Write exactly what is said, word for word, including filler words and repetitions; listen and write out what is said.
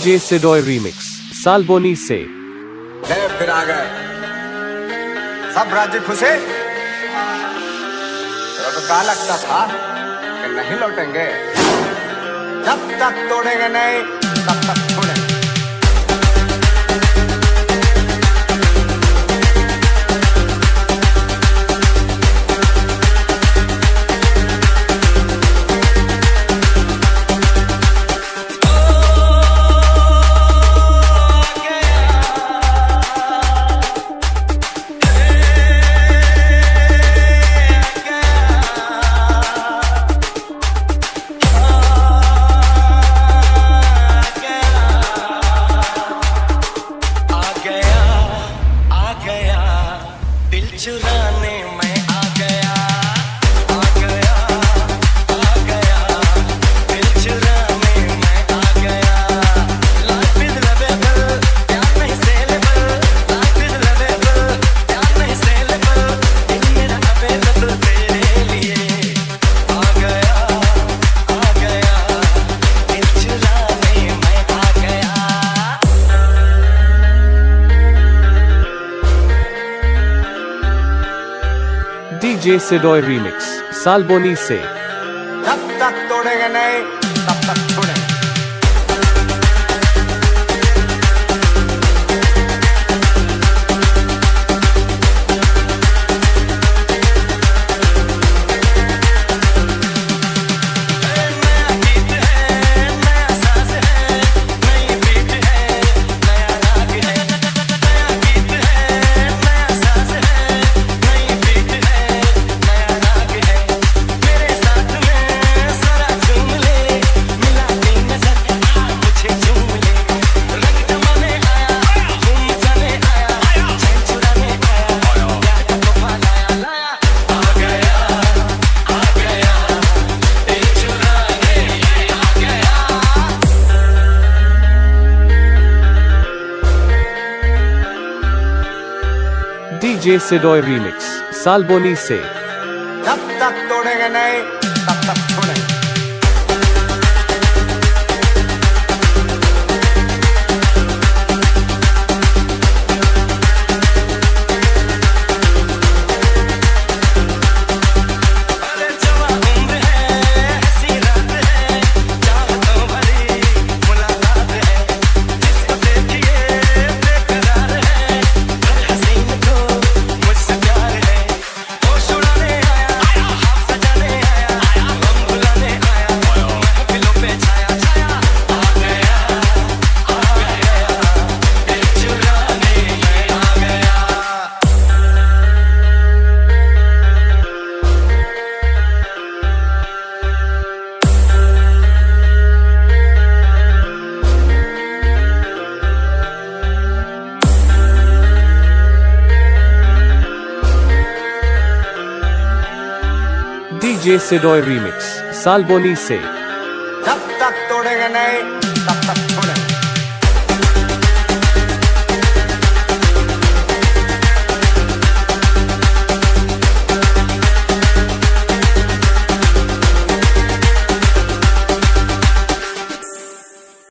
DJ सिडॉय remix साल्बोनी से। ले फिर आ गए सब राज्य खुशे। तेरा तो क्या लगता था कि नहीं लौटेंगे, जब तक तोड़ेंगे नहीं तब तक छोड़ेंगे। चुराने मैं आ गया, आ गया, आ गया, दिल चुराने मैं आ गया। Life is lovable, प्यार नहीं saleable, life is lovable, प्यार नहीं saleable, दिल मेरा available तेरे लिए। आ गया, आ गया, दिल चुराने मैं आ गया। डीजे सिडॉय रीमिक्स साल्बोनी से। जब तक तोड़ेंगे नहीं तब तक छोड़ेंगे। डीजे सिडॉय रीमिक्स साल्बोनी से। जब तक तोड़ेंगे नहीं तब तक छोड़ेंगे। डीजे सिडॉय रीमिक्स साल्बोनी से। जब तक तोड़ेंगे नहीं तब तक छोड़ेंगे।